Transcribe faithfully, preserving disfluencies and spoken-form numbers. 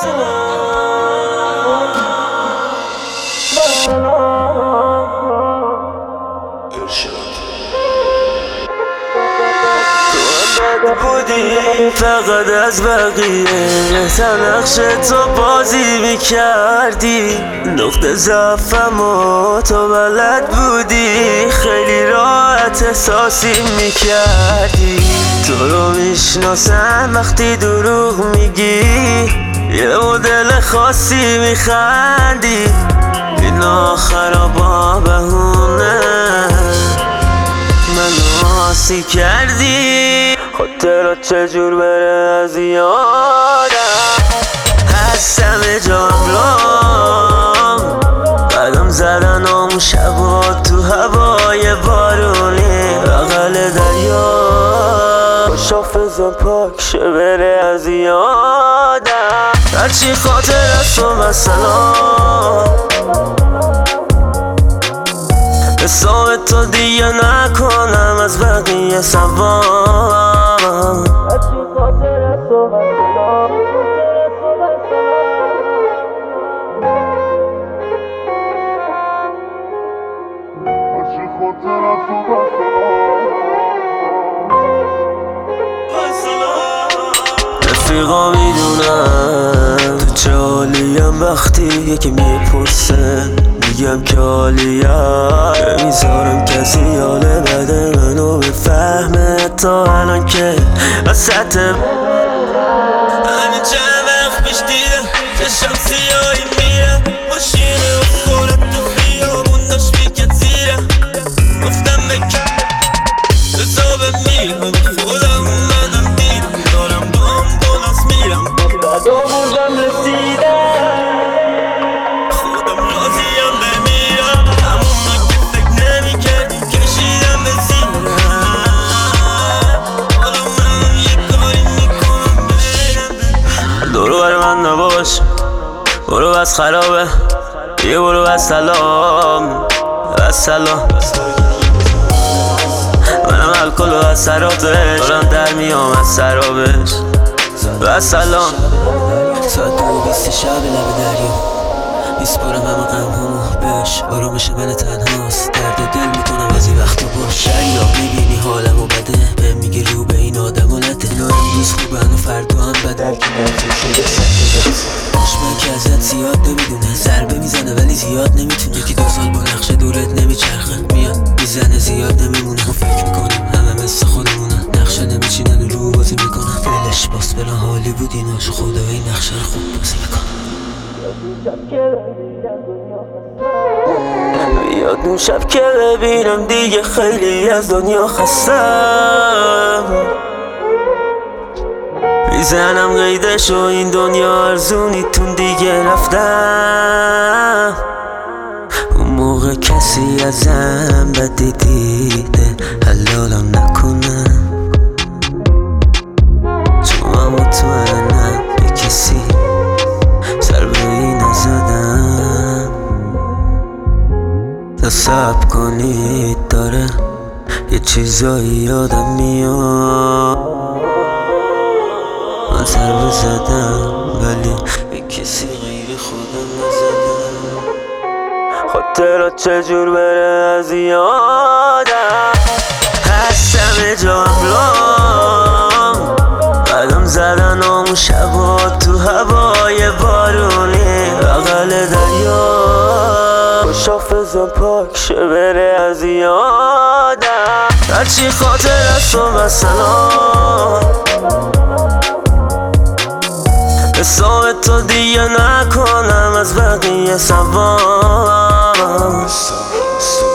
بودی فقط از بقیه تا نقش تو بازی میکردی، نقطه ضعفم و تو بلد بودی، خیلی راحت احساسی میکردی. تو رو میشناسم وقتی دروغ میگی، یه مدل خاصی میخندی، این آخرا با بهونه منو آسی کردی. خاطرات چجور بره از یادم، هستم جاملام قدم زدن اون شبا تو هوای بارونی بغل دریا، خوش حافظم پاک شه بره از یادم، هرچی خاطر از تو مثلا حساب تو دیگه نکنم از بقیه سوام. هرچی خاطر از تو مثلا هرچی خاطر از تو مثلا رفیقا میدونم تو چه حالیم، وقتی یکی میپرسه میگم که حالیم، نمیذارم کسی حال بده منو بفهمه تا الان که وسط همین چند وقت پیش دیدم چشم سیاهی میرم، ماشینه و خورد تو خیابون داشت میکرد زیرم، گفتم بکن حسابم میرم خودم اومدم دیدم دارم با هم دونست میرم، بعد آموزم رسیدم خودم راضیم بمیرم، همون ما که فکر نمی کردیم کشیدم به زیرم، حالا من یه کاری میکنم برم. دورو بر من نباش، برو بس خرابه، یه برو بس سلام بس سلام، منم الکل و از سرابش دارم در میام از سرابش بس سلام. ساعت دو بیست شب لب دریا میسپارم همه غمهامو بهش، آرامش من تنهاست، درد دل میکنم از این وقتا باش. شریعه میبینی حالمو بده، به میگه رو به این آدم و نده، اینا امروز خوبن و فردا هم بدل که نرزه شده سکته دشمن که ازت زیاد نمیدونه، ضربه میزنه ولی زیاد نمیتونه، یکی دو سال با نقش دورت نمیچرخه، میاد میزنه زیاد نمیمونه، ما فکر میکنیم همه مثل خودمونن، نقشه نمیچینن رو بازی میکنن، فلش باس بلا حالی بود ایناشو خدا این نقشه رو خوب بازی میکنن. بیاد اون شب که ببینم دیگه خیلی از دنیا خستم، میزنم قیدش و این دنیا ارزونیتون دیگه رفتم، اون موقع کسی ازم بدی دیده حلالم نکنم، چون من مطمئنم به کسی سر به این نزدم، تا صبر کنید داره یه چیزایی یادم میاد، من ضربه زدم ولی به کسی غیر خودم نزدم، خاطرات چجور بره از یادم، هستم جاملام قدم زدن اون شبا تو هوای بارونی بغل دریا، خوش حافظم پاک شه بره از یادم، هرچی خاطر از تو مثلا حساب تو دیگه نکنم از بقیه سوام.